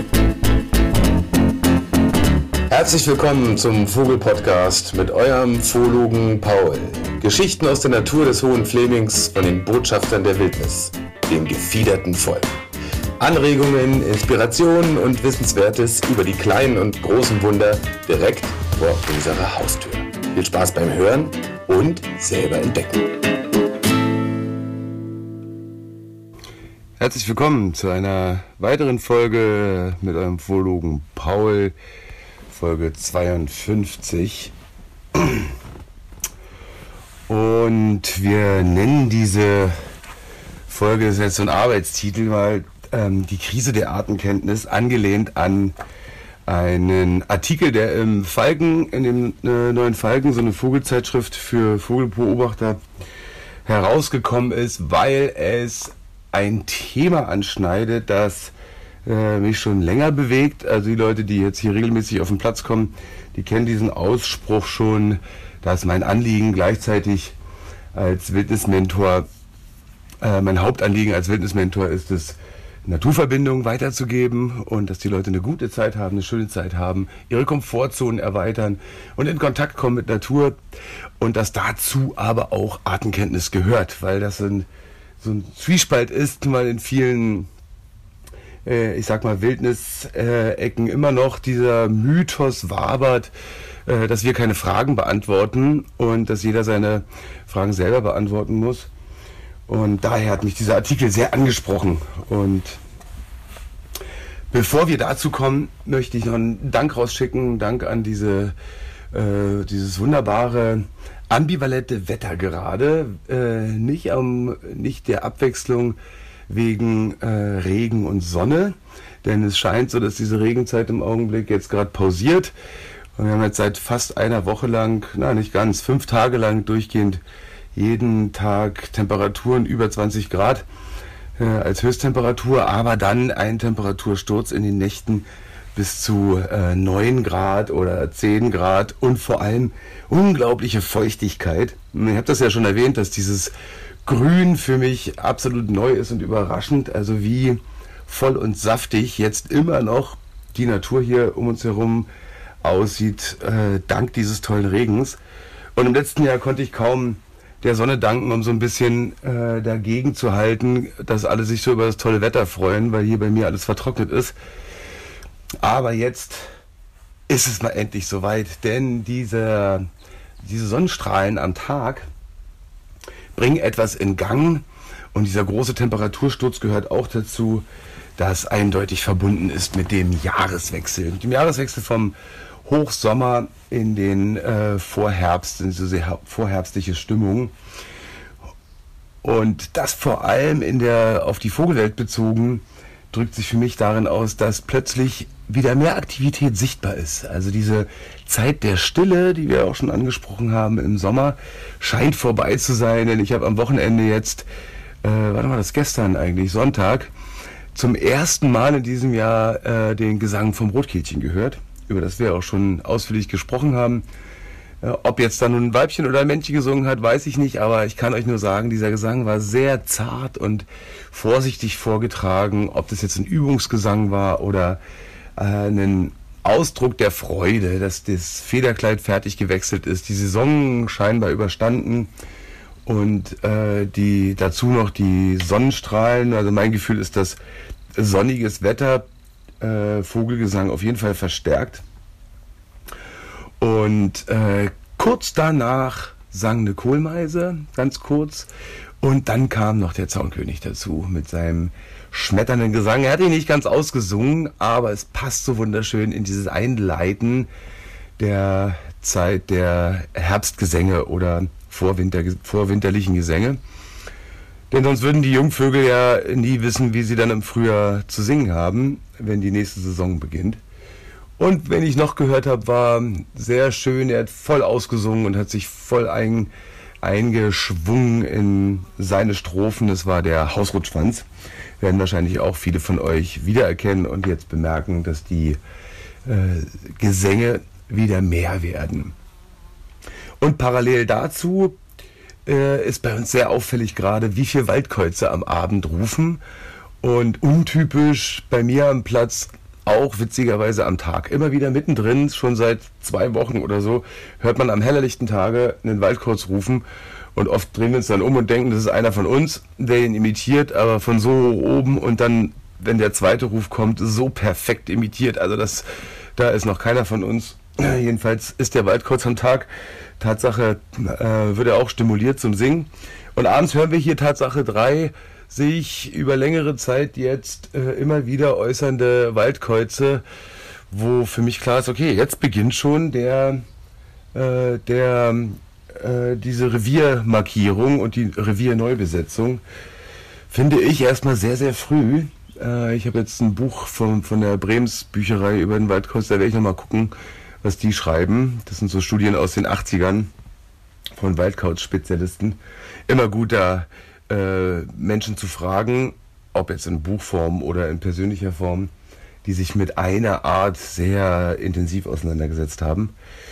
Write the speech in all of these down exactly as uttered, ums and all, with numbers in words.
Herzlich willkommen zum Vogel-Podcast mit eurem Zoologen Paul. Geschichten aus der Natur des Hohen Flemings von den Botschaftern der Wildnis, dem gefiederten Volk. Anregungen, Inspirationen und Wissenswertes über die kleinen und großen Wunder direkt vor unserer Haustür. Viel Spaß beim Hören und selber entdecken. Herzlich willkommen zu einer weiteren Folge mit eurem Zoologen Paul. Folge zweiundfünfzig, und wir nennen diese Folge, das ist jetzt so ein Arbeitstitel, mal ähm, die Krise der Artenkenntnis, angelehnt an einen Artikel, der im Falken, in dem äh, neuen Falken, so eine Vogelzeitschrift für Vogelbeobachter, herausgekommen ist, weil es ein Thema anschneidet, das mich schon länger bewegt. Also die Leute, die jetzt hier regelmäßig auf den Platz kommen, die kennen diesen Ausspruch schon, dass mein Anliegen gleichzeitig als Wildnismentor, äh, mein Hauptanliegen als Wildnismentor ist es, Naturverbindungen weiterzugeben und dass die Leute eine gute Zeit haben, eine schöne Zeit haben, ihre Komfortzonen erweitern und in Kontakt kommen mit Natur, und dass dazu aber auch Artenkenntnis gehört, weil das ein, so ein Zwiespalt ist, mal in vielen ich sag mal, Wildnisecken immer noch dieser Mythos wabert, dass wir keine Fragen beantworten und dass jeder seine Fragen selber beantworten muss. Und daher hat mich dieser Artikel sehr angesprochen. Und bevor wir dazu kommen, möchte ich noch einen Dank rausschicken. Dank an diese, äh, dieses wunderbare, ambivalente Wetter gerade. Äh, nicht, am, nicht der Abwechslung wegen äh, Regen und Sonne, denn es scheint so, dass diese Regenzeit im Augenblick jetzt gerade pausiert, und wir haben jetzt seit fast einer Woche lang, na nicht ganz, fünf Tage lang durchgehend jeden Tag Temperaturen über zwanzig Grad äh, als Höchsttemperatur, aber dann ein Temperatursturz in den Nächten bis zu äh, neun Grad oder zehn Grad und vor allem unglaubliche Feuchtigkeit. Ich habe das ja schon erwähnt, dass dieses Grün für mich absolut neu ist und überraschend, also wie voll und saftig jetzt immer noch die Natur hier um uns herum aussieht, äh, dank dieses tollen Regens. Und im letzten Jahr konnte ich kaum der Sonne danken, um so ein bisschen äh, dagegen zu halten, dass alle sich so über das tolle Wetter freuen, weil hier bei mir alles vertrocknet ist. Aber jetzt ist es mal endlich soweit, denn diese, diese Sonnenstrahlen am Tag bringen etwas in Gang, und dieser große Temperatursturz gehört auch dazu, das eindeutig verbunden ist mit dem Jahreswechsel. Mit dem Jahreswechsel vom Hochsommer in den äh, Vorherbst, in diese sehr vorherbstliche Stimmung. Und das vor allem in der, auf die Vogelwelt bezogen, drückt sich für mich darin aus, dass plötzlich wieder mehr Aktivität sichtbar ist. Also diese Zeit der Stille, die wir auch schon angesprochen haben im Sommer, scheint vorbei zu sein, denn ich habe am Wochenende jetzt, äh, warte mal, das ist gestern eigentlich, Sonntag, zum ersten Mal in diesem Jahr äh, den Gesang vom Rotkehlchen gehört, über das wir auch schon ausführlich gesprochen haben. Äh, ob jetzt da nun ein Weibchen oder ein Männchen gesungen hat, weiß ich nicht, aber ich kann euch nur sagen, dieser Gesang war sehr zart und vorsichtig vorgetragen. Ob das jetzt ein Übungsgesang war oder äh, ein Ausdruck der Freude, dass das Federkleid fertig gewechselt ist, die Saison scheinbar überstanden und äh, die dazu noch die Sonnenstrahlen. Also mein Gefühl ist, dass sonniges Wetter äh, Vogelgesang auf jeden Fall verstärkt. Und äh, kurz danach sang eine Kohlmeise, ganz kurz, und dann kam noch der Zaunkönig dazu mit seinem schmetternden Gesang. Er hat ihn nicht ganz ausgesungen, aber es passt so wunderschön in dieses Einleiten der Zeit der Herbstgesänge oder Vorwinter, vorwinterlichen Gesänge. Denn sonst würden die Jungvögel ja nie wissen, wie sie dann im Frühjahr zu singen haben, wenn die nächste Saison beginnt. Und wenn ich noch gehört habe, war sehr schön, er hat voll ausgesungen und hat sich voll ein, eingeschwungen in seine Strophen. Das war der Hausrotschwanz. Werden wahrscheinlich auch viele von euch wiedererkennen und jetzt bemerken, dass die äh, Gesänge wieder mehr werden. Und parallel dazu äh, ist bei uns sehr auffällig gerade, wie viele Waldkäuze am Abend rufen. Und untypisch bei mir am Platz auch witzigerweise am Tag. Immer wieder mittendrin, schon seit zwei Wochen oder so, hört man am hellerlichten Tage einen Waldkauz rufen. Und oft drehen wir uns dann um und denken, das ist einer von uns, der ihn imitiert, aber von so hoch oben und dann, wenn der zweite Ruf kommt, so perfekt imitiert. Also das, da ist noch keiner von uns. Jedenfalls ist der Waldkauz am Tag. Tatsache äh, wird er auch stimuliert zum Singen. Und abends hören wir hier Tatsache drei sich über längere Zeit jetzt äh, immer wieder äußernde Waldkäuze, wo für mich klar ist, okay, jetzt beginnt schon der, äh, der äh, diese Reviermarkierung und die Revierneubesetzung. Finde ich erstmal sehr, sehr früh. Äh, ich habe jetzt ein Buch von, von der Brems Bücherei über den Waldkauz, da werde ich nochmal gucken, was die schreiben. Das sind so Studien aus den achtzigern von Waldkauz-Spezialisten. Immer gut, da äh, Menschen zu fragen, ob jetzt in Buchform oder in persönlicher Form, die sich mit einer Art sehr intensiv auseinandergesetzt haben.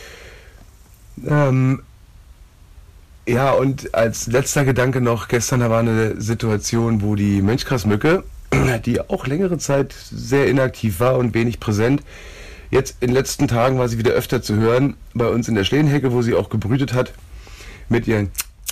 Ähm, ja, und als letzter Gedanke noch, gestern da war eine Situation, wo die Mönchgrasmücke, die auch längere Zeit sehr inaktiv war und wenig präsent, jetzt in den letzten Tagen war sie wieder öfter zu hören, bei uns in der Schlehenhecke, wo sie auch gebrütet hat, mit ihren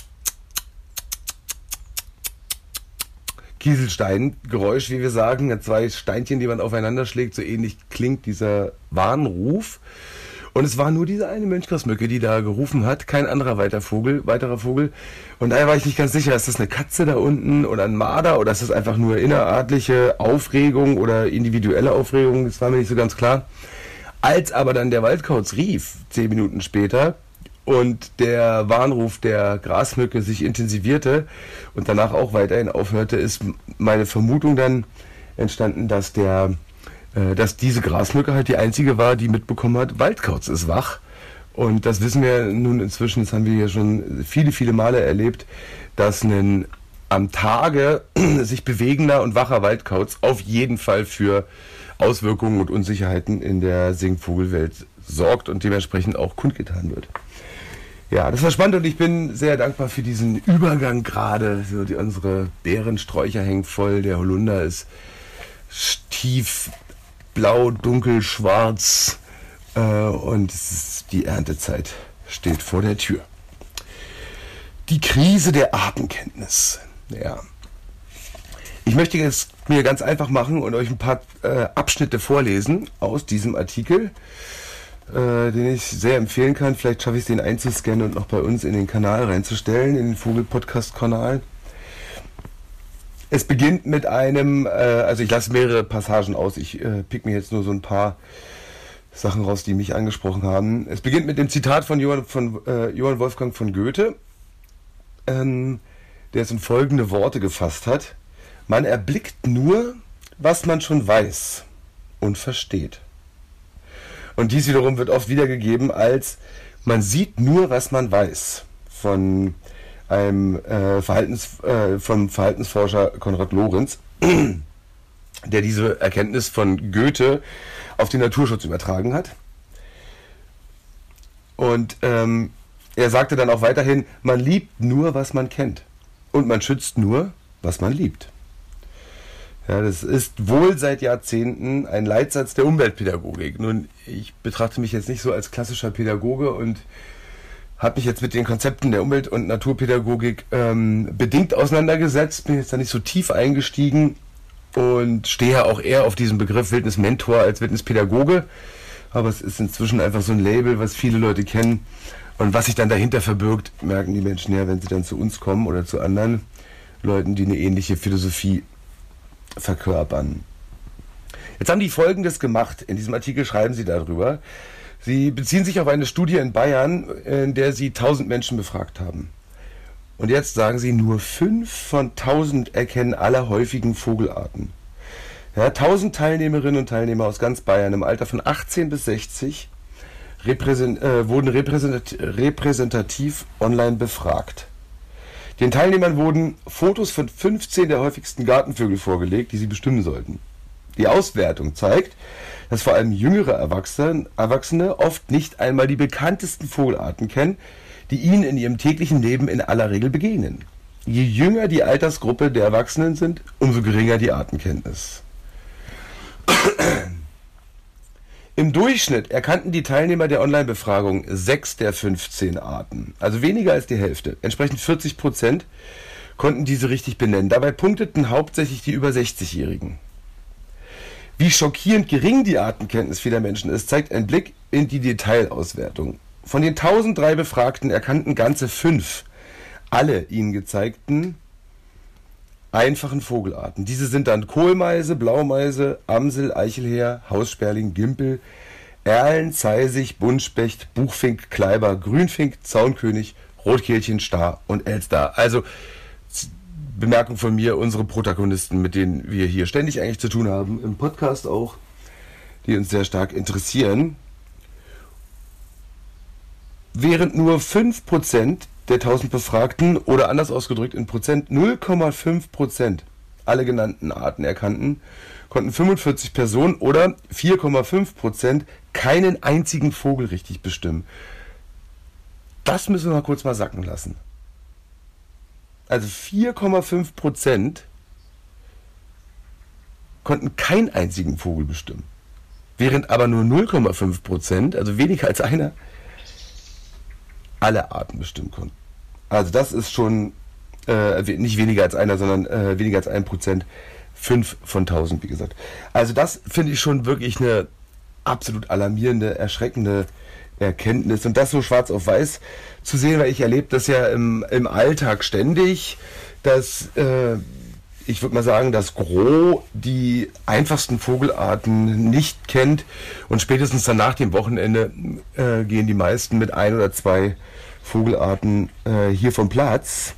Kieselstein-Geräusch, wie wir sagen, zwei Steinchen, die man aufeinander schlägt, so ähnlich klingt dieser Warnruf. Und es war nur diese eine Mönchgrasmücke, die da gerufen hat, kein anderer weiter Vogel, weiterer Vogel. Und daher war ich nicht ganz sicher, ist das eine Katze da unten oder ein Marder oder ist das einfach nur innerartliche Aufregung oder individuelle Aufregung, das war mir nicht so ganz klar. Als aber dann der Waldkauz rief, zehn Minuten später, und der Warnruf der Grasmücke sich intensivierte und danach auch weiterhin aufhörte, ist meine Vermutung dann entstanden, dass der, äh, dass diese Grasmücke halt die einzige war, die mitbekommen hat, Waldkauz ist wach. Und das wissen wir nun inzwischen, das haben wir ja schon viele, viele Male erlebt, dass ein am Tage sich bewegender und wacher Waldkauz auf jeden Fall für Auswirkungen und Unsicherheiten in der Singvogelwelt sorgt und dementsprechend auch kundgetan wird. Ja, das war spannend und ich bin sehr dankbar für diesen Übergang gerade. So die, unsere Beerensträucher hängen voll, der Holunder ist tief blau, dunkel, schwarz äh, und es ist, die Erntezeit steht vor der Tür. Die Krise der Artenkenntnis. Ja. Ich möchte es mir ganz einfach machen und euch ein paar äh, Abschnitte vorlesen aus diesem Artikel, äh, den ich sehr empfehlen kann. Vielleicht schaffe ich es, den einzuscannen und noch bei uns in den Kanal reinzustellen, in den Vogel-Podcast-Kanal. Es beginnt mit einem, äh, also ich lasse mehrere Passagen aus, ich äh, pick mir jetzt nur so ein paar Sachen raus, die mich angesprochen haben. Es beginnt mit dem Zitat von Johann, von, äh, Johann Wolfgang von Goethe, ähm, der es in folgende Worte gefasst hat: Man erblickt nur, was man schon weiß und versteht. Und dies wiederum wird oft wiedergegeben als man sieht nur, was man weiß, von einem äh, Verhaltens, äh, vom Verhaltensforscher Konrad Lorenz, der diese Erkenntnis von Goethe auf den Naturschutz übertragen hat. Und ähm, er sagte dann auch weiterhin, man liebt nur, was man kennt. Und man schützt nur, was man liebt. Ja, das ist wohl seit Jahrzehnten ein Leitsatz der Umweltpädagogik. Nun, ich betrachte mich jetzt nicht so als klassischer Pädagoge und habe mich jetzt mit den Konzepten der Umwelt- und Naturpädagogik ähm, bedingt auseinandergesetzt, bin jetzt da nicht so tief eingestiegen und stehe auch eher auf diesen Begriff Wildnismentor als Wildnispädagoge. Aber es ist inzwischen einfach so ein Label, was viele Leute kennen. Und was sich dann dahinter verbirgt, merken die Menschen ja, wenn sie dann zu uns kommen oder zu anderen Leuten, die eine ähnliche Philosophie verkörpern. Jetzt haben die Folgendes gemacht. In diesem Artikel schreiben sie darüber. Sie beziehen sich auf eine Studie in Bayern, in der sie tausend Menschen befragt haben. Und jetzt sagen sie, nur fünf von tausend erkennen alle häufigen Vogelarten. Ja, tausend Teilnehmerinnen und Teilnehmer aus ganz Bayern im Alter von achtzehn bis sechzig repräsent, äh, wurden repräsentativ, repräsentativ online befragt. Den Teilnehmern wurden Fotos von fünfzehn der häufigsten Gartenvögel vorgelegt, die sie bestimmen sollten. Die Auswertung zeigt, dass vor allem jüngere Erwachsene, Erwachsene oft nicht einmal die bekanntesten Vogelarten kennen, die ihnen in ihrem täglichen Leben in aller Regel begegnen. Je jünger die Altersgruppe der Erwachsenen sind, umso geringer die Artenkenntnis. Im Durchschnitt erkannten die Teilnehmer der Online-Befragung sechs der fünfzehn Arten, also weniger als die Hälfte. Entsprechend vierzig Prozent konnten diese richtig benennen. Dabei punkteten hauptsächlich die über sechzig-Jährigen. Wie schockierend gering die Artenkenntnis vieler Menschen ist, zeigt ein Blick in die Detailauswertung. Von den tausenddrei Befragten erkannten ganze fünf alle ihnen gezeigten einfachen Vogelarten. Diese sind dann Kohlmeise, Blaumeise, Amsel, Eichelheer, Haussperling, Gimpel, Erlen, Zeisig, Buntspecht, Buchfink, Kleiber, Grünfink, Zaunkönig, Rotkehlchen, Star und Elster. Also Bemerkung von mir, unsere Protagonisten, mit denen wir hier ständig eigentlich zu tun haben, im Podcast auch, die uns sehr stark interessieren. Während nur fünf Prozent der tausend Befragten oder anders ausgedrückt in Prozent null Komma fünf Prozent alle genannten Arten erkannten, konnten fünfundvierzig Personen oder vier Komma fünf Prozent keinen einzigen Vogel richtig bestimmen. Das müssen wir mal kurz mal sacken lassen. Also vier Komma fünf Prozent konnten keinen einzigen Vogel bestimmen. Während aber nur null Komma fünf Prozent, also weniger als einer, alle Arten bestimmen konnten. Also das ist schon äh, nicht weniger als einer, sondern äh, weniger als ein Prozent, fünf von tausend, wie gesagt. Also das finde ich schon wirklich eine absolut alarmierende, erschreckende Erkenntnis. Und das so schwarz auf weiß zu sehen, weil ich erlebe das ja im, im Alltag ständig, dass äh, ich würde mal sagen, das Gros die einfachsten Vogelarten nicht kennt und spätestens dann nach dem Wochenende äh, gehen die meisten mit ein oder zwei Vogelarten äh, hier vom Platz.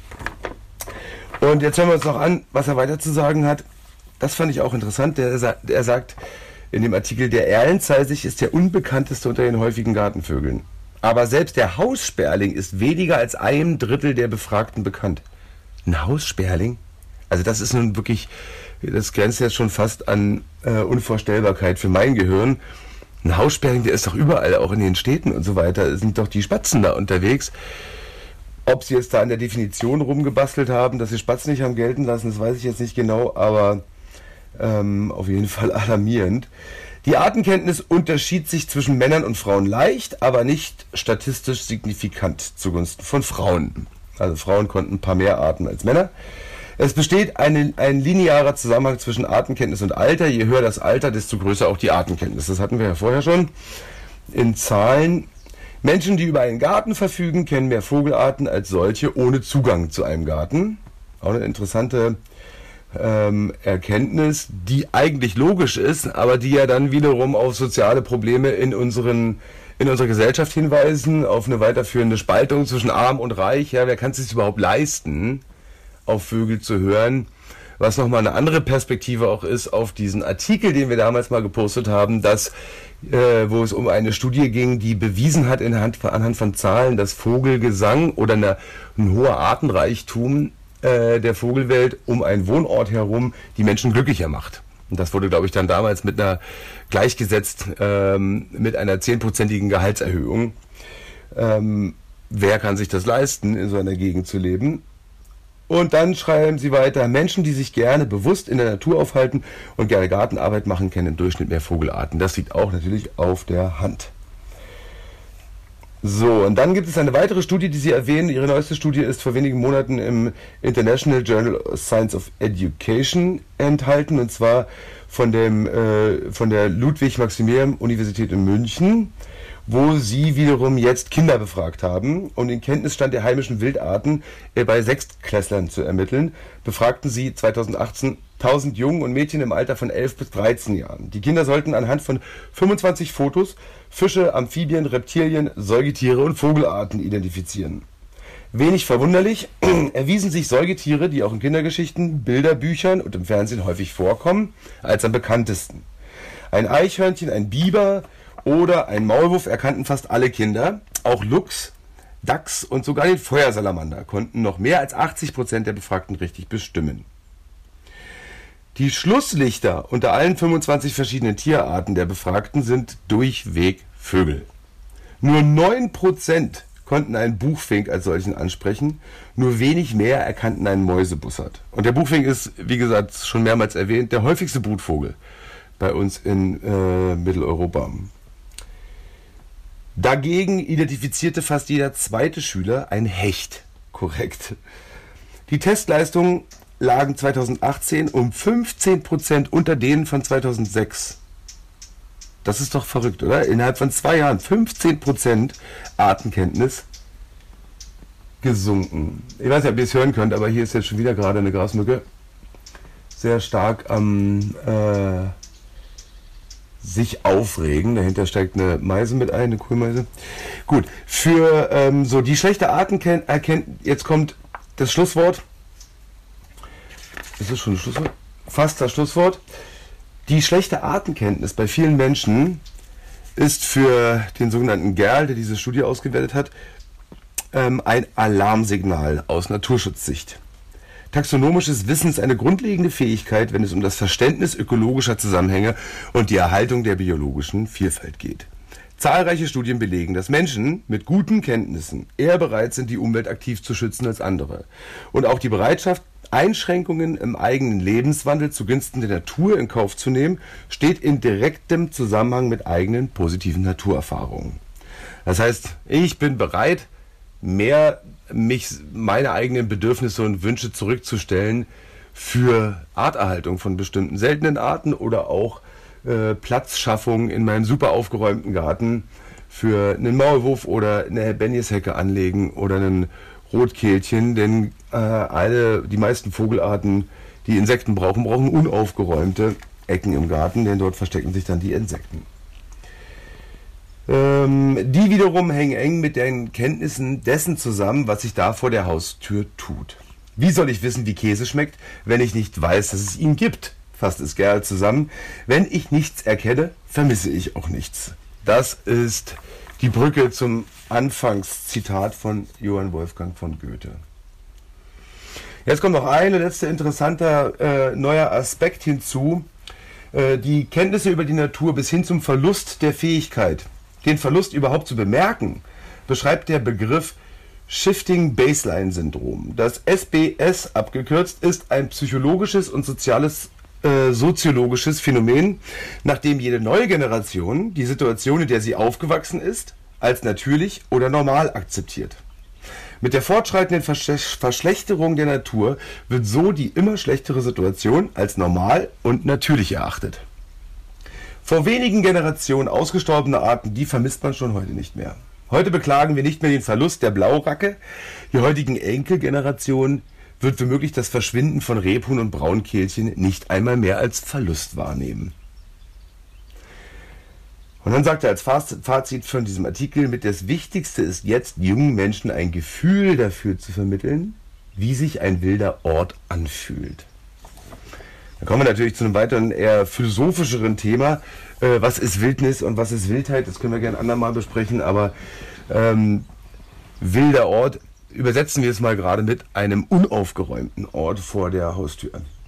Und jetzt hören wir uns noch an, was er weiter zu sagen hat. Das fand ich auch interessant. Der, er sagt in dem Artikel, der Erlenzeisig ist der unbekannteste unter den häufigen Gartenvögeln. Aber selbst der Haussperling ist weniger als einem Drittel der Befragten bekannt. Ein Haussperling? Also das ist nun wirklich, das grenzt jetzt schon fast an äh, Unvorstellbarkeit für mein Gehirn. Ein Haussperling, der ist doch überall, auch in den Städten und so weiter, sind doch die Spatzen da unterwegs. Ob sie jetzt da an der Definition rumgebastelt haben, dass sie Spatzen nicht haben gelten lassen, das weiß ich jetzt nicht genau, aber ähm, auf jeden Fall alarmierend. Die Artenkenntnis unterschied sich zwischen Männern und Frauen leicht, aber nicht statistisch signifikant zugunsten von Frauen. Also Frauen konnten ein paar mehr Arten als Männer. Es besteht eine, ein linearer Zusammenhang zwischen Artenkenntnis und Alter. Je höher das Alter, desto größer auch die Artenkenntnis. Das hatten wir ja vorher schon in Zahlen. Menschen, die über einen Garten verfügen, kennen mehr Vogelarten als solche ohne Zugang zu einem Garten. Auch eine interessante ähm, Erkenntnis, die eigentlich logisch ist, aber die ja dann wiederum auf soziale Probleme in unseren in unserer Gesellschaft hinweisen, auf eine weiterführende Spaltung zwischen Arm und Reich. Ja, wer kann es sich überhaupt leisten, auf Vögel zu hören, was nochmal eine andere Perspektive auch ist auf diesen Artikel, den wir damals mal gepostet haben, dass, äh, wo es um eine Studie ging, die bewiesen hat anhand, anhand von Zahlen, dass Vogelgesang oder eine, ein hoher Artenreichtum äh, der Vogelwelt um einen Wohnort herum die Menschen glücklicher macht. Und das wurde, glaube ich, dann damals mit einer gleichgesetzt ähm, mit einer zehnprozentigen Gehaltserhöhung. Ähm, wer kann sich das leisten, in so einer Gegend zu leben? Und dann schreiben sie weiter, Menschen, die sich gerne bewusst in der Natur aufhalten und gerne Gartenarbeit machen, kennen im Durchschnitt mehr Vogelarten. Das liegt auch natürlich auf der Hand. So, und dann gibt es eine weitere Studie, die Sie erwähnen. Ihre neueste Studie ist vor wenigen Monaten im International Journal of Science of Education enthalten, und zwar von, dem, äh, von der Ludwig-Maximilian-Universität in München, wo sie wiederum jetzt Kinder befragt haben, um den Kenntnisstand der heimischen Wildarten äh, bei Sechstklässlern zu ermitteln. Befragten sie zweitausendachtzehn tausend Jungen und Mädchen im Alter von elf bis dreizehn Jahren. Die Kinder sollten anhand von fünfundzwanzig Fotos Fische, Amphibien, Reptilien, Säugetiere und Vogelarten identifizieren. Wenig verwunderlich erwiesen sich Säugetiere, die auch in Kindergeschichten, Bilderbüchern und im Fernsehen häufig vorkommen, als am bekanntesten. Ein Eichhörnchen, ein Biber oder ein Maulwurf erkannten fast alle Kinder. Auch Luchs, Dachs und sogar den Feuersalamander konnten noch mehr als achtzig Prozent der Befragten richtig bestimmen. Die Schlusslichter unter allen fünfundzwanzig verschiedenen Tierarten der Befragten sind durchweg Vögel. Nur neun Prozent konnten einen Buchfink als solchen ansprechen, nur wenig mehr erkannten einen Mäusebussard. Und der Buchfink ist, wie gesagt, schon mehrmals erwähnt, der häufigste Brutvogel bei uns in äh, Mitteleuropa. Dagegen identifizierte fast jeder zweite Schüler ein Hecht. Korrekt. Die Testleistungen lagen zweitausendachtzehn um fünfzehn Prozent unter denen von zweitausendsechs. Das ist doch verrückt, oder? Innerhalb von zwei Jahren fünfzehn Prozent Artenkenntnis gesunken. Ich weiß nicht, ob ihr es hören könnt, aber hier ist jetzt schon wieder gerade eine Grasmücke sehr stark am äh, sich aufregen. Dahinter steigt eine Meise mit ein, eine Kohlmeise. Gut, für ähm, so die schlechte Artenerkenntnis, jetzt kommt das Schlusswort. Ist das schon ein Schlusswort? Fast das Schlusswort. Die schlechte Artenkenntnis bei vielen Menschen ist für den sogenannten Gerl, der diese Studie ausgewertet hat, ähm, ein Alarmsignal aus Naturschutzsicht. Taxonomisches Wissen ist eine grundlegende Fähigkeit, wenn es um das Verständnis ökologischer Zusammenhänge und die Erhaltung der biologischen Vielfalt geht. Zahlreiche Studien belegen, dass Menschen mit guten Kenntnissen eher bereit sind, die Umwelt aktiv zu schützen als andere. Und auch die Bereitschaft, Einschränkungen im eigenen Lebenswandel zugunsten der Natur in Kauf zu nehmen, steht in direktem Zusammenhang mit eigenen positiven Naturerfahrungen. Das heißt, ich bin bereit, mehr mich, meine eigenen Bedürfnisse und Wünsche zurückzustellen für Arterhaltung von bestimmten seltenen Arten oder auch äh, Platzschaffung in meinem super aufgeräumten Garten für einen Maulwurf oder eine Benjeshecke anlegen oder einen Rotkehlchen, denn äh, alle, die meisten Vogelarten, die Insekten brauchen, brauchen unaufgeräumte Ecken im Garten, denn dort verstecken sich dann die Insekten. Ähm, die wiederum hängen eng mit den Kenntnissen dessen zusammen, was sich da vor der Haustür tut. Wie soll ich wissen, wie Käse schmeckt, wenn ich nicht weiß, dass es ihn gibt? Fasst es Gerl zusammen. Wenn ich nichts erkenne, vermisse ich auch nichts. Das ist die Brücke zum Anfangszitat von Johann Wolfgang von Goethe. Jetzt kommt noch ein letzter interessanter äh, neuer Aspekt hinzu. Äh, die Kenntnisse über die Natur bis hin zum Verlust der Fähigkeit, den Verlust überhaupt zu bemerken, beschreibt der Begriff Shifting Baseline Syndrom. Das S B S abgekürzt ist ein psychologisches und soziales äh, soziologisches Phänomen, nachdem jede neue Generation die Situation, in der sie aufgewachsen ist, als natürlich oder normal akzeptiert. Mit der fortschreitenden Verschle- Verschlechterung der Natur wird so die immer schlechtere Situation als normal und natürlich erachtet. Vor wenigen Generationen ausgestorbene Arten, die vermisst man schon heute nicht mehr. Heute beklagen wir nicht mehr den Verlust der Blauracke. Die heutigen Enkelgenerationen wird womöglich das Verschwinden von Rebhuhn und Braunkehlchen nicht einmal mehr als Verlust wahrnehmen. Und dann sagt er als Fazit von diesem Artikel mit: Das Wichtigste ist jetzt, jungen Menschen ein Gefühl dafür zu vermitteln, wie sich ein wilder Ort anfühlt. Dann kommen wir natürlich zu einem weiteren, eher philosophischeren Thema. Äh, was ist Wildnis und was ist Wildheit? Das können wir gerne andermal besprechen, aber ähm, wilder Ort, übersetzen wir es mal gerade mit einem unaufgeräumten Ort vor der Haustür.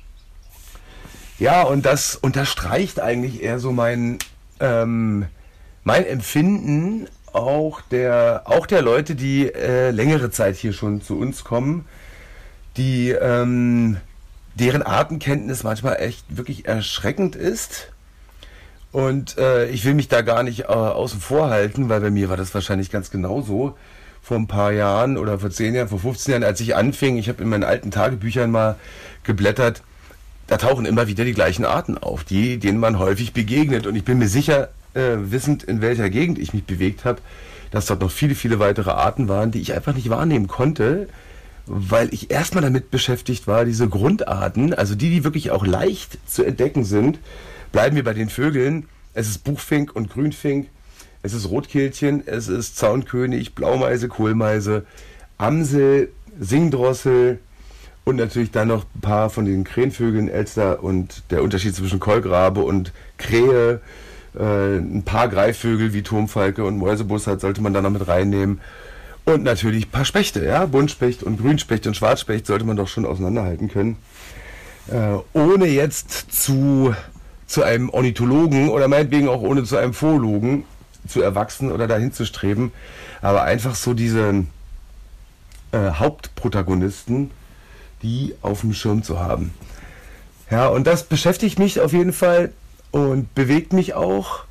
Ja, und das unterstreicht eigentlich eher so mein, ähm, mein Empfinden auch der, auch der Leute, die äh, längere Zeit hier schon zu uns kommen, die ähm, deren Artenkenntnis manchmal echt wirklich erschreckend ist. Und äh, ich will mich da gar nicht äh, außen vor halten, weil bei mir war das wahrscheinlich ganz genauso vor ein paar Jahren oder vor zehn Jahren, vor fünfzehn Jahren, als ich anfing. Ich habe in meinen alten Tagebüchern mal geblättert. Da tauchen immer wieder die gleichen Arten auf, die, denen man häufig begegnet. Und ich bin mir sicher, äh, wissend, in welcher Gegend ich mich bewegt habe, dass dort noch viele, viele weitere Arten waren, die ich einfach nicht wahrnehmen konnte, weil ich erstmal damit beschäftigt war, diese Grundarten, also die, die wirklich auch leicht zu entdecken sind. Bleiben wir bei den Vögeln. Es ist Buchfink und Grünfink, es ist Rotkehlchen, es ist Zaunkönig, Blaumeise, Kohlmeise, Amsel, Singdrossel und natürlich dann noch ein paar von den Krähenvögeln, Elster und der Unterschied zwischen Kolkrabe und Krähe. Äh, ein paar Greifvögel wie Turmfalke und Mäusebussard sollte man da noch mit reinnehmen. Und natürlich ein paar Spechte, ja, Buntspecht und Grünspecht und Schwarzspecht sollte man doch schon auseinanderhalten können. Äh, ohne jetzt zu, zu einem Ornithologen oder meinetwegen auch ohne zu einem Zoologen zu erwachsen oder dahin zu streben, aber einfach so diese äh, Hauptprotagonisten, die auf dem Schirm zu haben. Ja, und das beschäftigt mich auf jeden Fall und bewegt mich auch,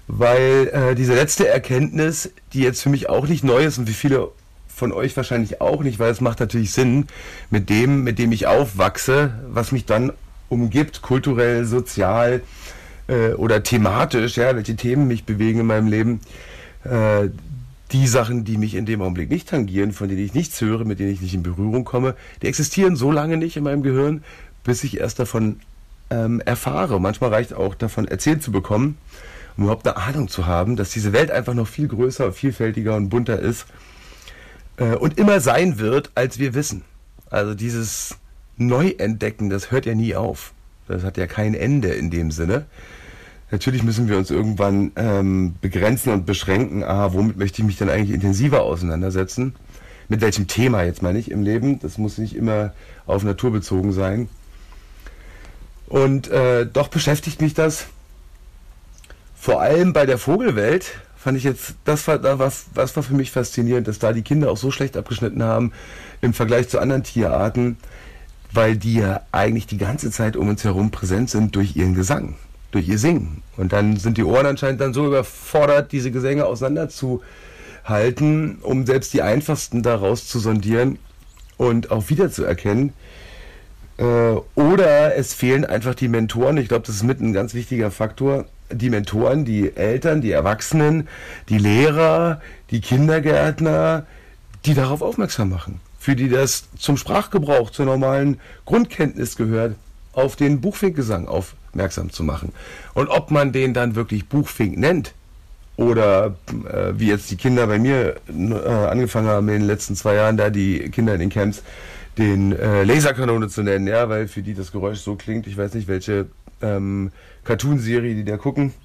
weil äh, diese letzte Erkenntnis, die jetzt für mich auch nicht neu ist und wie viele von euch wahrscheinlich auch nicht, weil es macht natürlich Sinn, mit dem, mit dem ich aufwachse, was mich dann umgibt, kulturell, sozial äh, oder thematisch, ja, welche Themen mich bewegen in meinem Leben, äh, die Sachen, die mich in dem Augenblick nicht tangieren, von denen ich nichts höre, mit denen ich nicht in Berührung komme, die existieren so lange nicht in meinem Gehirn, bis ich erst davon ähm, erfahre. Manchmal reicht auch davon erzählt zu bekommen, um überhaupt eine Ahnung zu haben, dass diese Welt einfach noch viel größer, vielfältiger und bunter ist äh, und immer sein wird, als wir wissen. Also dieses Neuentdecken, das hört ja nie auf. Das hat ja kein Ende in dem Sinne. Natürlich müssen wir uns irgendwann ähm, begrenzen und beschränken. Ah, womit möchte ich mich denn eigentlich intensiver auseinandersetzen? Mit welchem Thema jetzt meine ich im Leben? Das muss nicht immer auf Natur bezogen sein. Und äh, doch beschäftigt mich das vor allem bei der Vogelwelt. Fand ich jetzt, das war, da was, was war für mich faszinierend, dass da die Kinder auch so schlecht abgeschnitten haben im Vergleich zu anderen Tierarten, weil die ja eigentlich die ganze Zeit um uns herum präsent sind durch ihren Gesang, durch ihr Singen. Und dann sind die Ohren anscheinend dann so überfordert, diese Gesänge auseinanderzuhalten, um selbst die einfachsten daraus zu sondieren und auch wiederzuerkennen. Äh, oder es fehlen einfach die Mentoren. Ich glaube, das ist mit ein ganz wichtiger Faktor. Die Mentoren, die Eltern, die Erwachsenen, die Lehrer, die Kindergärtner, die darauf aufmerksam machen. Für die das zum Sprachgebrauch, zur normalen Grundkenntnis gehört, auf den Buchfinkgesang aufmerksam zu machen. Und ob man den dann wirklich Buchfink nennt oder äh, wie jetzt die Kinder bei mir äh, angefangen haben in den letzten zwei Jahren, da die Kinder in den Camps, den äh, Laserkanone zu nennen, ja, weil für die das Geräusch so klingt. Ich weiß nicht, welche ähm, Cartoon-Serie die da gucken.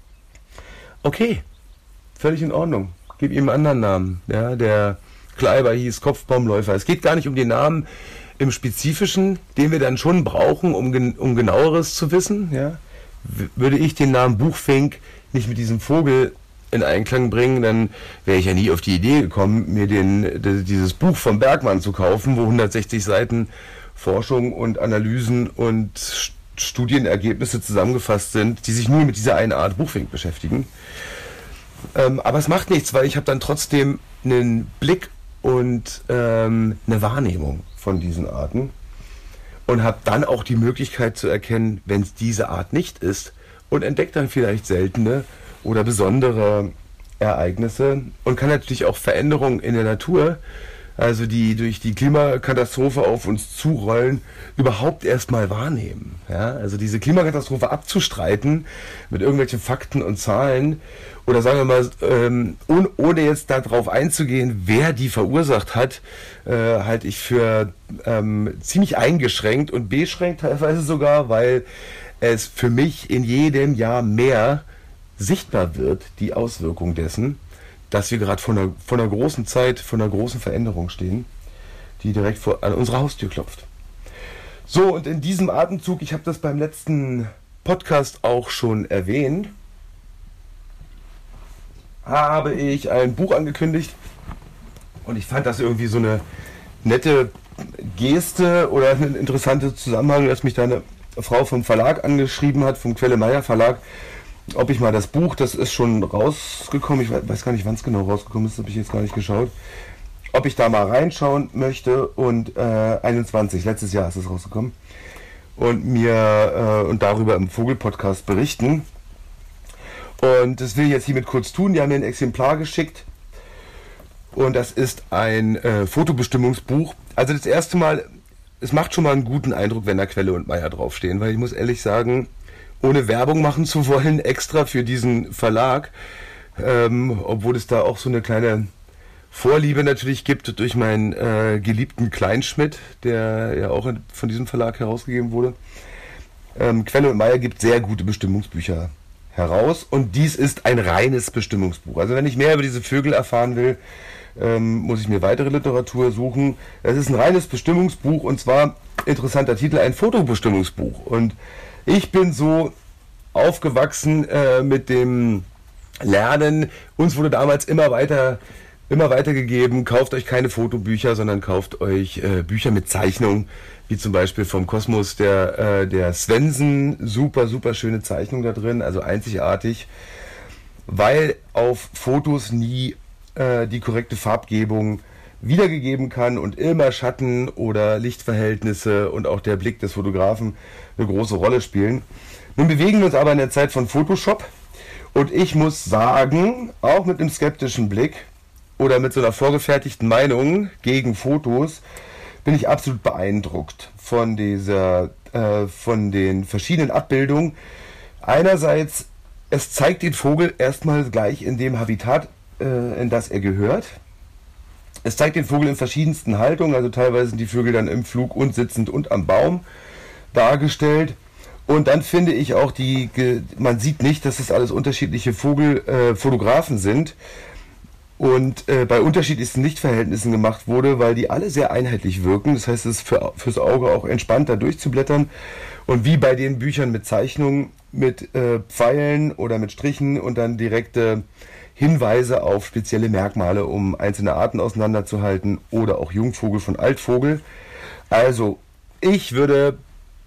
Okay, völlig in Ordnung. Gib ihm einen anderen Namen. Ja, der Kleiber hieß Kopfbaumläufer. Es geht gar nicht um den Namen im Spezifischen, den wir dann schon brauchen, um, gen um genaueres zu wissen. Ja? W würde ich den Namen Buchfink nicht mit diesem Vogel in Einklang bringen, dann wäre ich ja nie auf die Idee gekommen, mir den, dieses Buch von Bergmann zu kaufen, wo hundertsechzig Seiten Forschung und Analysen und Studienergebnisse zusammengefasst sind, die sich nur mit dieser einen Art Buchfink beschäftigen. Ähm, aber es macht nichts, weil ich habe dann trotzdem einen Blick und ähm, eine Wahrnehmung von diesen Arten und habe dann auch die Möglichkeit zu erkennen, wenn es diese Art nicht ist, und entdeckt dann vielleicht seltene oder besondere Ereignisse und kann natürlich auch Veränderungen in der Natur, also die durch die Klimakatastrophe auf uns zurollen, überhaupt erstmal wahrnehmen. Ja? Also diese Klimakatastrophe abzustreiten mit irgendwelchen Fakten und Zahlen oder sagen wir mal, ähm, ohne, ohne jetzt darauf einzugehen, wer die verursacht hat, äh, halte ich für ähm, ziemlich eingeschränkt und beschränkt teilweise sogar, weil es für mich in jedem Jahr mehr sichtbar wird, die Auswirkung dessen, dass wir gerade vor einer, vor einer großen Zeit, vor einer großen Veränderung stehen, die direkt vor, an unserer Haustür klopft. So, und in diesem Atemzug, ich habe das beim letzten Podcast auch schon erwähnt, habe ich ein Buch angekündigt und ich fand das irgendwie so eine nette Geste oder ein interessanter Zusammenhang, dass mich da eine Frau vom Verlag angeschrieben hat, vom Quelle Meyer Verlag, ob ich mal das Buch, das ist schon rausgekommen, ich weiß gar nicht, wann es genau rausgekommen ist, habe ich jetzt gar nicht geschaut, ob ich da mal reinschauen möchte, und äh, einundzwanzig, letztes Jahr ist es rausgekommen, und mir äh, und darüber im Vogel-Podcast berichten. Und das will ich jetzt hiermit kurz tun. Die haben mir ein Exemplar geschickt und das ist ein äh, Fotobestimmungsbuch. Also das erste Mal, es macht schon mal einen guten Eindruck, wenn da Quelle und Meyer draufstehen, weil ich muss ehrlich sagen, ohne Werbung machen zu wollen, extra für diesen Verlag, ähm, obwohl es da auch so eine kleine Vorliebe natürlich gibt durch meinen äh, geliebten Kleinschmidt, der ja auch von diesem Verlag herausgegeben wurde. Ähm, Quelle und Meyer gibt sehr gute Bestimmungsbücher heraus und dies ist ein reines Bestimmungsbuch. Also wenn ich mehr über diese Vögel erfahren will, ähm, muss ich mir weitere Literatur suchen. Es ist ein reines Bestimmungsbuch und zwar, interessanter Titel, ein Fotobestimmungsbuch. Und ich bin so aufgewachsen äh, mit dem Lernen. Uns wurde damals immer weiter, immer weitergegeben, kauft euch keine Fotobücher, sondern kauft euch äh, Bücher mit Zeichnung, wie zum Beispiel vom Kosmos der, äh, der Svensson. Super, super schöne Zeichnung da drin, also einzigartig. weil auf Fotos nie äh, die korrekte Farbgebung wiedergegeben kann und immer Schatten oder Lichtverhältnisse und auch der Blick des Fotografen eine große Rolle spielen. Nun bewegen wir uns aber in der Zeit von Photoshop und ich muss sagen, auch mit einem skeptischen Blick oder mit so einer vorgefertigten Meinung gegen Fotos bin ich absolut beeindruckt von dieser, äh, von den verschiedenen Abbildungen. Einerseits, es zeigt den Vogel erstmal gleich in dem Habitat, äh, in das er gehört. Es zeigt den Vogel in verschiedensten Haltungen, also teilweise sind die Vögel dann im Flug und sitzend und am Baum dargestellt. Und dann finde ich auch, die, man sieht nicht, dass es alles unterschiedliche Vogelfotografen äh, sind und äh, bei unterschiedlichsten Lichtverhältnissen gemacht wurde, weil die alle sehr einheitlich wirken. Das heißt, es ist für, fürs Auge auch entspannter durchzublättern. Und wie bei den Büchern mit Zeichnungen, mit äh, Pfeilen oder mit Strichen und dann direkte Hinweise auf spezielle Merkmale, um einzelne Arten auseinanderzuhalten oder auch Jungvogel von Altvogel. Also, ich würde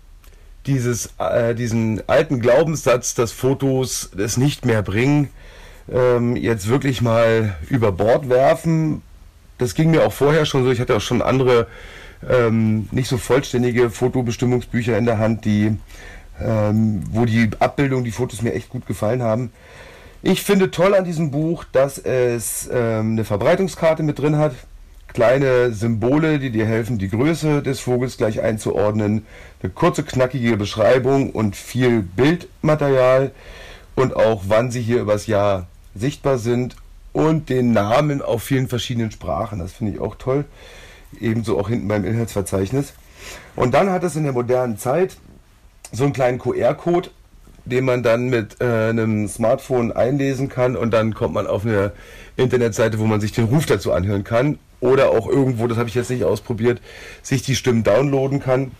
dieses, äh, diesen alten Glaubenssatz, dass Fotos es nicht mehr bringen, ähm, jetzt wirklich mal über Bord werfen. Das ging mir auch vorher schon so. Ich hatte auch schon andere, ähm, nicht so vollständige Fotobestimmungsbücher in der Hand, die, ähm, wo die Abbildungen, die Fotos mir echt gut gefallen haben. Ich finde toll an diesem Buch, dass es ähm, eine Verbreitungskarte mit drin hat, kleine Symbole, die dir helfen, die Größe des Vogels gleich einzuordnen, eine kurze, knackige Beschreibung und viel Bildmaterial und auch wann sie hier übers Jahr sichtbar sind und den Namen auf vielen verschiedenen Sprachen. Das finde ich auch toll, ebenso auch hinten beim Inhaltsverzeichnis. Und dann hat es in der modernen Zeit so einen kleinen Q R-Code, den man dann mit äh, einem Smartphone einlesen kann und dann kommt man auf eine Internetseite, wo man sich den Ruf dazu anhören kann oder auch irgendwo, das habe ich jetzt nicht ausprobiert, sich die Stimmen downloaden kann.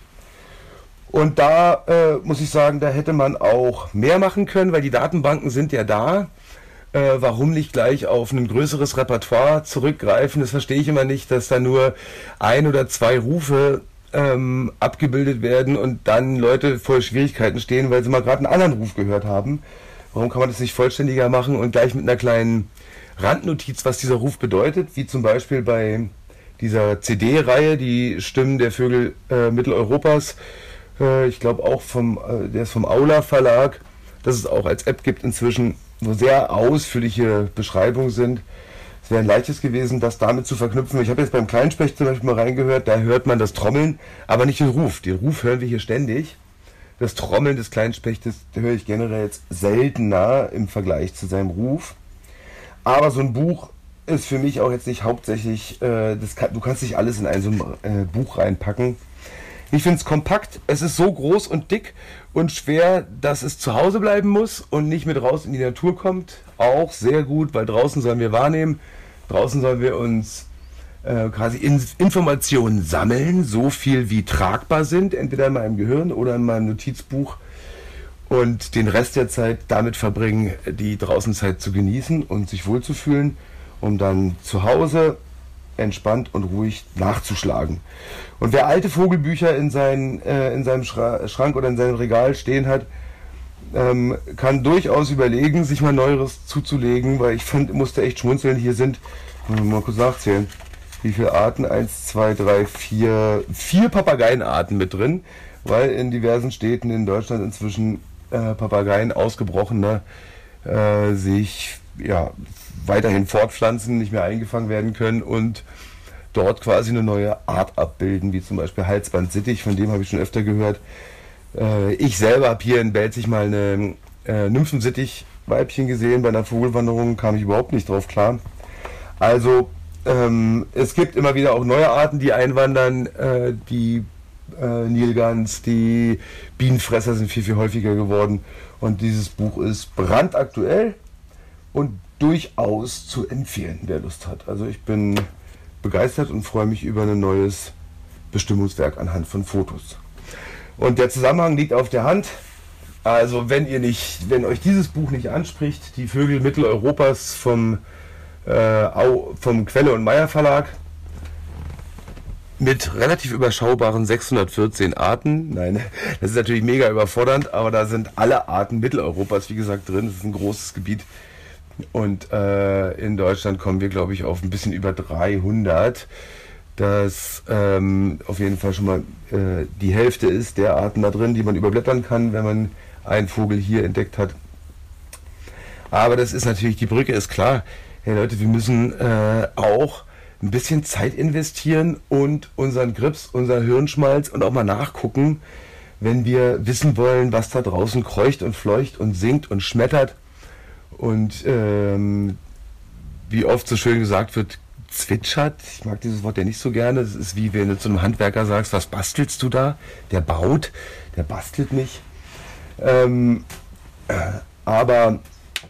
Und da äh, muss ich sagen, da hätte man auch mehr machen können, weil die Datenbanken sind ja da. Äh, warum nicht gleich auf ein größeres Repertoire zurückgreifen? Das verstehe ich immer nicht, dass da nur ein oder zwei Rufe Ähm, abgebildet werden und dann Leute vor Schwierigkeiten stehen, weil sie mal gerade einen anderen Ruf gehört haben. Warum kann man das nicht vollständiger machen und gleich mit einer kleinen Randnotiz, was dieser Ruf bedeutet, wie zum Beispiel bei dieser C D-Reihe, die Stimmen der Vögel äh, Mitteleuropas, äh, ich glaube auch vom, äh, der ist vom Aula Verlag, dass es auch als App gibt inzwischen, wo sehr ausführliche Beschreibungen sind. Es wäre ein leichtes gewesen, das damit zu verknüpfen. Ich habe jetzt beim Kleinspecht zum Beispiel mal reingehört, da hört man das Trommeln, aber nicht den Ruf. Den Ruf hören wir hier ständig. Das Trommeln des Kleinspechtes höre ich generell jetzt seltener im Vergleich zu seinem Ruf. Aber so ein Buch ist für mich auch jetzt nicht hauptsächlich, äh, das kann, du kannst nicht alles in ein so ein äh, Buch reinpacken. Ich finde es kompakt, es ist so groß und dick und schwer, dass es zu Hause bleiben muss und nicht mit raus in die Natur kommt. Auch sehr gut, weil draußen sollen wir wahrnehmen, draußen sollen wir uns äh, quasi in Informationen sammeln, so viel wie tragbar sind, entweder in meinem Gehirn oder in meinem Notizbuch und den Rest der Zeit damit verbringen, die Draußenzeit zu genießen und sich wohlzufühlen, um dann zu Hause entspannt und ruhig nachzuschlagen. Und wer alte Vogelbücher in, seinen, äh, in seinem Schra- Schrank oder in seinem Regal stehen hat, ähm, kann durchaus überlegen, sich mal Neueres zuzulegen, weil ich fand, musste echt schmunzeln. Hier sind, mal kurz nachzählen, wie viele Arten? Eins, zwei, drei, vier, vier Papageienarten mit drin, weil in diversen Städten in Deutschland inzwischen äh, Papageien ausgebrochener äh, sich ja weiterhin fortpflanzen, nicht mehr eingefangen werden können und dort quasi eine neue Art abbilden, wie zum Beispiel Halsbandsittich, von dem habe ich schon öfter gehört. Äh, ich selber habe hier in Belzig mal eine äh, Nymphensittich-Weibchen gesehen, bei einer Vogelwanderung kam ich überhaupt nicht drauf klar. Also ähm, es gibt immer wieder auch neue Arten, die einwandern, äh, die äh, Nilgans, die Bienenfresser sind viel, viel häufiger geworden und dieses Buch ist brandaktuell und durchaus zu empfehlen, wer Lust hat. Also ich bin begeistert und freue mich über ein neues Bestimmungswerk anhand von Fotos. Und der Zusammenhang liegt auf der Hand. Also wenn ihr nicht, wenn euch dieses Buch nicht anspricht, die Vögel Mitteleuropas vom, äh, vom Quelle und Meyer Verlag mit relativ überschaubaren sechshundertvierzehn Arten. Nein, das ist natürlich mega überfordernd, aber da sind alle Arten Mitteleuropas, wie gesagt, drin. Das ist ein großes Gebiet. Und äh, in Deutschland kommen wir, glaube ich, auf ein bisschen über dreihundert. Das ähm, auf jeden Fall schon mal äh, die Hälfte ist der Arten da drin, die man überblättern kann, wenn man einen Vogel hier entdeckt hat. Aber das ist natürlich, die Brücke ist klar. Hey Leute, wir müssen äh, auch ein bisschen Zeit investieren und unseren Grips, unser Hirnschmalz und auch mal nachgucken, wenn wir wissen wollen, was da draußen kreucht und fleucht und singt und schmettert und ähm, wie oft so schön gesagt wird, zwitschert. Ich mag dieses Wort ja nicht so gerne. Das ist wie wenn du zu einem Handwerker sagst, was bastelst du da? Der baut, der bastelt nicht. Ähm, äh, aber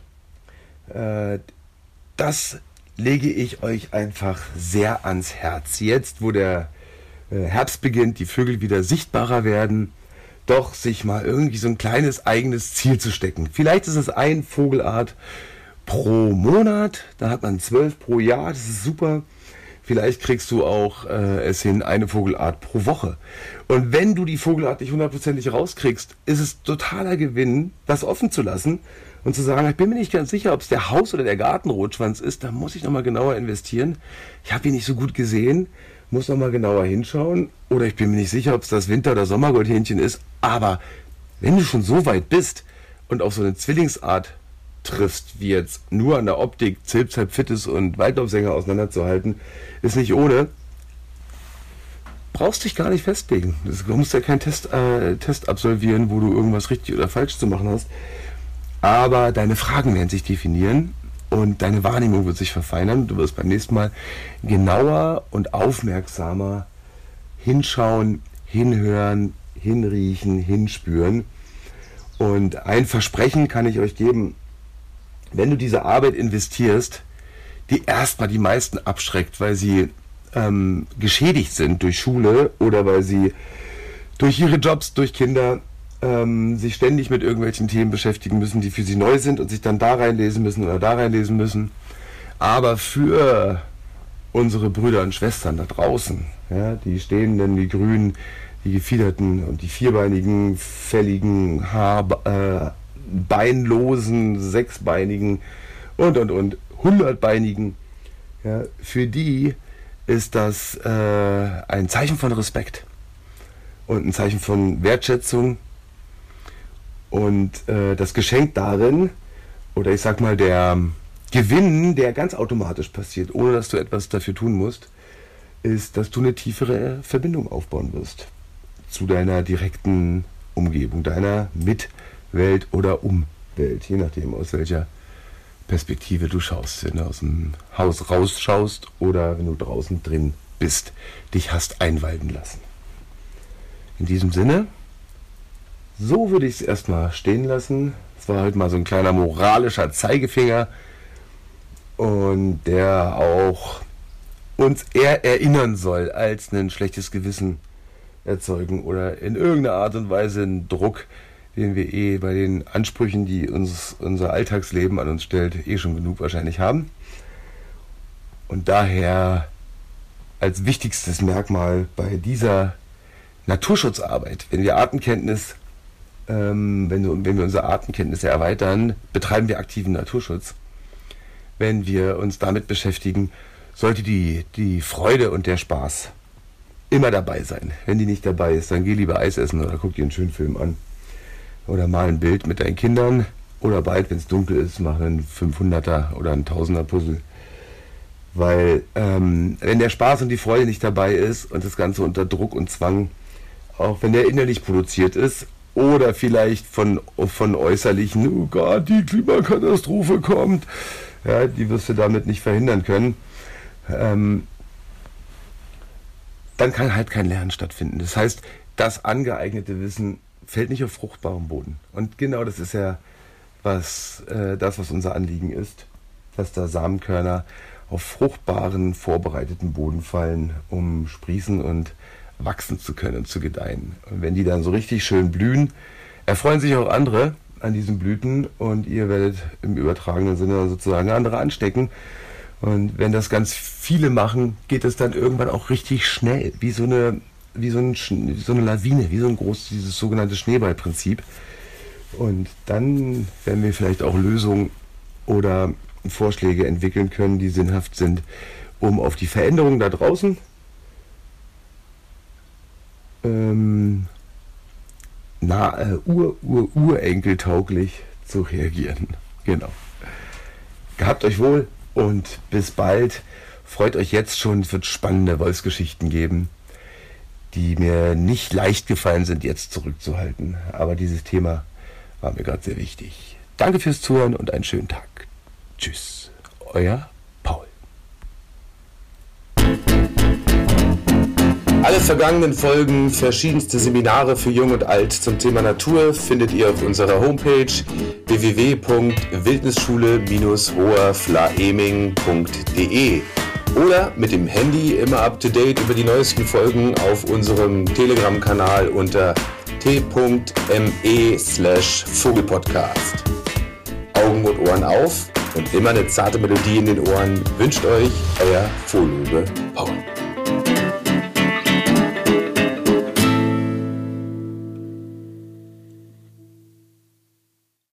äh, das lege ich euch einfach sehr ans Herz. Jetzt, wo der äh, Herbst beginnt, die Vögel wieder sichtbarer werden, doch sich mal irgendwie so ein kleines eigenes Ziel zu stecken. Vielleicht ist es ein Vogelart pro Monat, da hat man zwölf pro Jahr, das ist super. Vielleicht kriegst du auch äh, es hin, eine Vogelart pro Woche. Und wenn du die Vogelart nicht hundertprozentig rauskriegst, ist es totaler Gewinn, das offen zu lassen und zu sagen, ich bin mir nicht ganz sicher, ob es der Haus- oder der Gartenrotschwanz ist, da muss ich nochmal genauer investieren. Ich habe ihn nicht so gut gesehen, muss nochmal genauer hinschauen. Oder ich bin mir nicht sicher, ob es das Winter- oder Sommergoldhähnchen ist. Aber wenn du schon so weit bist und auf so eine Zwillingsart triffst, wie jetzt nur an der Optik Zilpzalp, Fittes und Waldlaubsänger auseinanderzuhalten, ist nicht ohne. Brauchst dich gar nicht festlegen. Du musst ja keinen Test, äh, Test absolvieren, wo du irgendwas richtig oder falsch zu machen hast. Aber deine Fragen werden sich definieren und deine Wahrnehmung wird sich verfeinern. Du wirst beim nächsten Mal genauer und aufmerksamer hinschauen, hinhören, hinriechen, hinspüren. Und ein Versprechen kann ich euch geben, wenn du diese Arbeit investierst, die erstmal die meisten abschreckt, weil sie ähm, geschädigt sind durch Schule oder weil sie durch ihre Jobs, durch Kinder ähm, sich ständig mit irgendwelchen Themen beschäftigen müssen, die für sie neu sind und sich dann da reinlesen müssen oder da reinlesen müssen. Aber für unsere Brüder und Schwestern da draußen, ja, die Stehenden, die Grünen, die Gefiederten und die vierbeinigen, fälligen, Haar, äh, beinlosen, sechsbeinigen und und und hundertbeinigen, ja, für die ist das äh, ein Zeichen von Respekt und ein Zeichen von Wertschätzung und äh, das Geschenk darin, oder ich sag mal der Gewinn, der ganz automatisch passiert, ohne dass du etwas dafür tun musst, ist, dass du eine tiefere Verbindung aufbauen wirst zu deiner direkten Umgebung, deiner Mitwelt oder Umwelt, je nachdem aus welcher Perspektive du schaust, wenn du aus dem Haus rausschaust oder wenn du draußen drin bist, dich hast einweiden lassen. In diesem Sinne, so würde ich es erstmal stehen lassen. Es war heute mal so ein kleiner moralischer Zeigefinger und der auch uns eher erinnern soll, als ein schlechtes Gewissen erzeugen oder in irgendeiner Art und Weise einen Druck, den wir eh bei den Ansprüchen, die uns unser Alltagsleben an uns stellt, eh schon genug wahrscheinlich haben. Und daher als wichtigstes Merkmal bei dieser Naturschutzarbeit, wenn wir Artenkenntnis, ähm, wenn, wir, wenn wir unsere Artenkenntnisse erweitern, betreiben wir aktiven Naturschutz. Wenn wir uns damit beschäftigen, sollte die, die Freude und der Spaß immer dabei sein. Wenn die nicht dabei ist, dann geh lieber Eis essen oder guck dir einen schönen Film an. Oder mal ein Bild mit deinen Kindern. Oder bald, wenn es dunkel ist, mach einen fünfhunderter oder einen tausender Puzzle. Weil ähm, wenn der Spaß und die Freude nicht dabei ist und das Ganze unter Druck und Zwang, auch wenn der innerlich produziert ist oder vielleicht von, von äußerlichen, oh Gott, die Klimakatastrophe kommt, ja, die wirst du damit nicht verhindern können, ähm, dann kann halt kein Lernen stattfinden. Das heißt, das angeeignete Wissen fällt nicht auf fruchtbarem Boden. Und genau das ist ja was, äh, das, was unser Anliegen ist, dass da Samenkörner auf fruchtbaren, vorbereiteten Boden fallen, um sprießen und wachsen zu können und zu gedeihen. Und wenn die dann so richtig schön blühen, erfreuen sich auch andere an diesen Blüten und ihr werdet im übertragenen Sinne sozusagen andere anstecken. Und wenn das ganz viele machen, geht es dann irgendwann auch richtig schnell, wie so eine, wie so, ein, wie so eine Lawine, wie so ein großes, dieses sogenannte Schneeballprinzip. Und dann werden wir vielleicht auch Lösungen oder Vorschläge entwickeln können, die sinnhaft sind, um auf die Veränderungen da draußen ähm, na, äh, ur, ur, urenkeltauglich zu reagieren. Genau. Gehabt euch wohl und bis bald. Freut euch jetzt schon, es wird spannende Wolfsgeschichten geben, die mir nicht leicht gefallen sind, jetzt zurückzuhalten. Aber dieses Thema war mir gerade sehr wichtig. Danke fürs Zuhören und einen schönen Tag. Tschüss, euer Paul. Alle vergangenen Folgen, verschiedenste Seminare für Jung und Alt zum Thema Natur findet ihr auf unserer Homepage w w w punkt wildnisschule Bindestrich hoherflaeming punkt d e oder mit dem Handy immer up to date über die neuesten Folgen auf unserem Telegram-Kanal unter t.me slash Vogelpodcast. Augen und Ohren auf und immer eine zarte Melodie in den Ohren wünscht euch euer Vogelöwe Paul.